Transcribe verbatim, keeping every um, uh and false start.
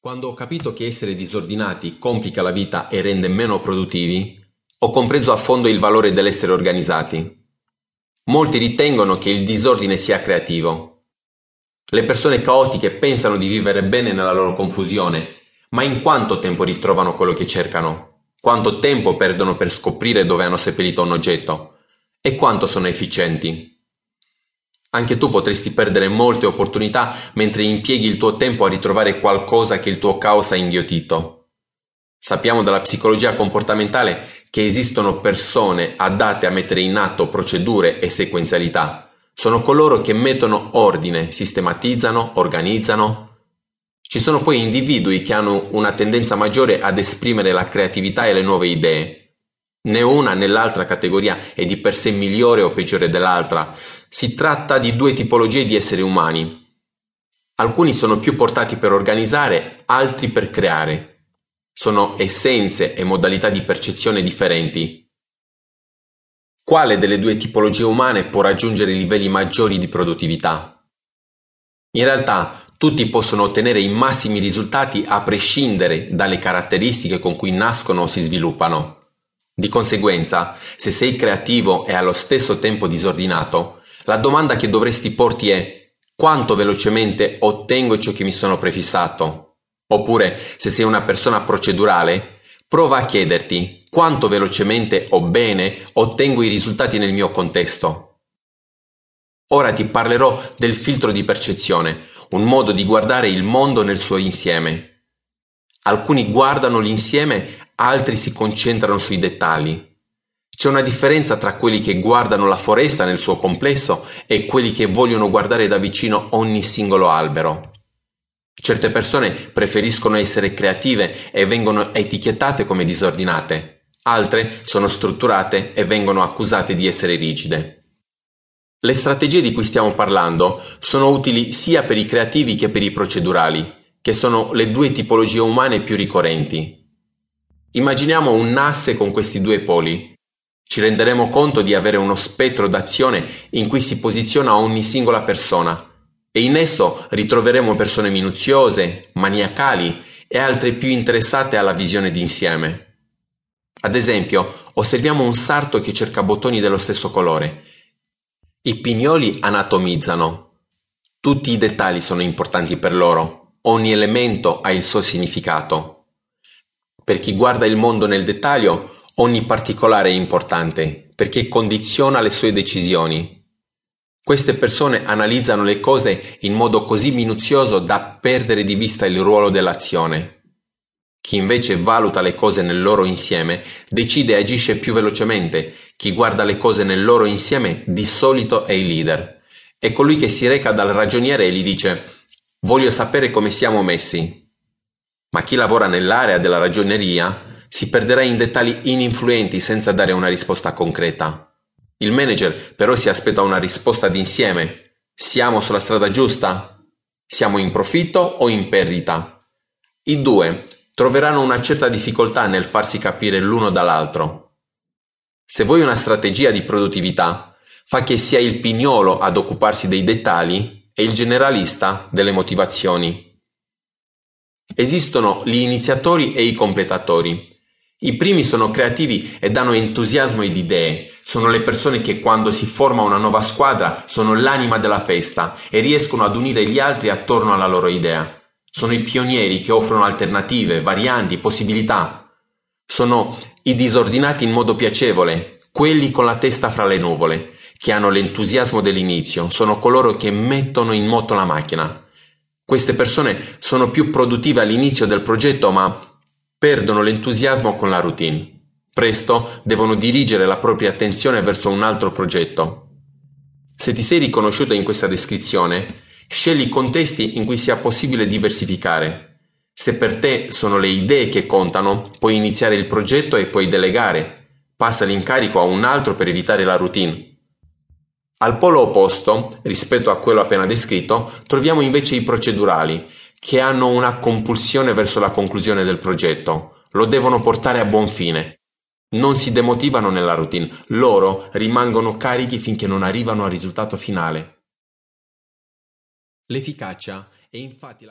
Quando ho capito che essere disordinati complica la vita e rende meno produttivi, ho compreso a fondo il valore dell'essere organizzati. Molti ritengono che il disordine sia creativo. Le persone caotiche pensano di vivere bene nella loro confusione, ma in quanto tempo ritrovano quello che cercano? Quanto tempo perdono per scoprire dove hanno seppellito un oggetto? E quanto sono efficienti? Anche tu potresti perdere molte opportunità mentre impieghi il tuo tempo a ritrovare qualcosa che il tuo caos ha inghiottito. Sappiamo dalla psicologia comportamentale che esistono persone adatte a mettere in atto procedure e sequenzialità. Sono coloro che mettono ordine, sistematizzano, organizzano. Ci sono poi individui che hanno una tendenza maggiore ad esprimere la creatività e le nuove idee. Né una né l'altra categoria è di per sé migliore o peggiore dell'altra. Si tratta di due tipologie di esseri umani. Alcuni sono più portati per organizzare, altri per creare. Sono essenze e modalità di percezione differenti. Quale delle due tipologie umane può raggiungere livelli maggiori di produttività? In realtà, tutti possono ottenere i massimi risultati a prescindere dalle caratteristiche con cui nascono o si sviluppano. Di conseguenza, se sei creativo e allo stesso tempo disordinato, la domanda che dovresti porti è: quanto velocemente ottengo ciò che mi sono prefissato? Oppure, se sei una persona procedurale, prova a chiederti: quanto velocemente o bene ottengo i risultati nel mio contesto? Ora ti parlerò del filtro di percezione, un modo di guardare il mondo nel suo insieme. Alcuni guardano l'insieme, altri si concentrano sui dettagli. C'è una differenza tra quelli che guardano la foresta nel suo complesso e quelli che vogliono guardare da vicino ogni singolo albero. Certe persone preferiscono essere creative e vengono etichettate come disordinate. Altre sono strutturate e vengono accusate di essere rigide. Le strategie di cui stiamo parlando sono utili sia per i creativi che per i procedurali, che sono le due tipologie umane più ricorrenti. Immaginiamo un asse con questi due poli. Ci renderemo conto di avere uno spettro d'azione in cui si posiziona ogni singola persona, e in esso ritroveremo persone minuziose, maniacali e altre più interessate alla visione d'insieme. Ad esempio, osserviamo un sarto che cerca bottoni dello stesso colore. I pignoli anatomizzano. Tutti i dettagli sono importanti per loro, ogni elemento ha il suo significato. Per chi guarda il mondo nel dettaglio, ogni particolare è importante, perché condiziona le sue decisioni. Queste persone analizzano le cose in modo così minuzioso da perdere di vista il ruolo dell'azione. Chi invece valuta le cose nel loro insieme decide e agisce più velocemente. Chi guarda le cose nel loro insieme di solito è il leader. È colui che si reca dal ragioniere e gli dice: voglio sapere come siamo messi. Ma chi lavora nell'area della ragioneria si perderà in dettagli ininfluenti senza dare una risposta concreta. Il manager però si aspetta una risposta d'insieme. Siamo sulla strada giusta? Siamo in profitto o in perdita? I due troveranno una certa difficoltà nel farsi capire l'uno dall'altro. Se vuoi una strategia di produttività, fa che sia il pignolo ad occuparsi dei dettagli e il generalista delle motivazioni. Esistono gli iniziatori e i completatori. I primi sono creativi e danno entusiasmo ed idee. Sono le persone che quando si forma una nuova squadra sono l'anima della festa e riescono ad unire gli altri attorno alla loro idea. Sono i pionieri che offrono alternative, varianti, possibilità. Sono i disordinati in modo piacevole, quelli con la testa fra le nuvole, che hanno l'entusiasmo dell'inizio. Sono coloro che mettono in moto la macchina. Queste persone sono più produttive all'inizio del progetto, ma perdono l'entusiasmo con la routine. Presto devono dirigere la propria attenzione verso un altro progetto. Se ti sei riconosciuto in questa descrizione, scegli contesti in cui sia possibile diversificare. Se per te sono le idee che contano, puoi iniziare il progetto e poi delegare. Passa l'incarico a un altro per evitare la routine. Al polo opposto, rispetto a quello appena descritto, troviamo invece i procedurali, che hanno una compulsione verso la conclusione del progetto. Lo devono portare a buon fine. Non si demotivano nella routine, loro rimangono carichi finché non arrivano al risultato finale. L'efficacia è infatti la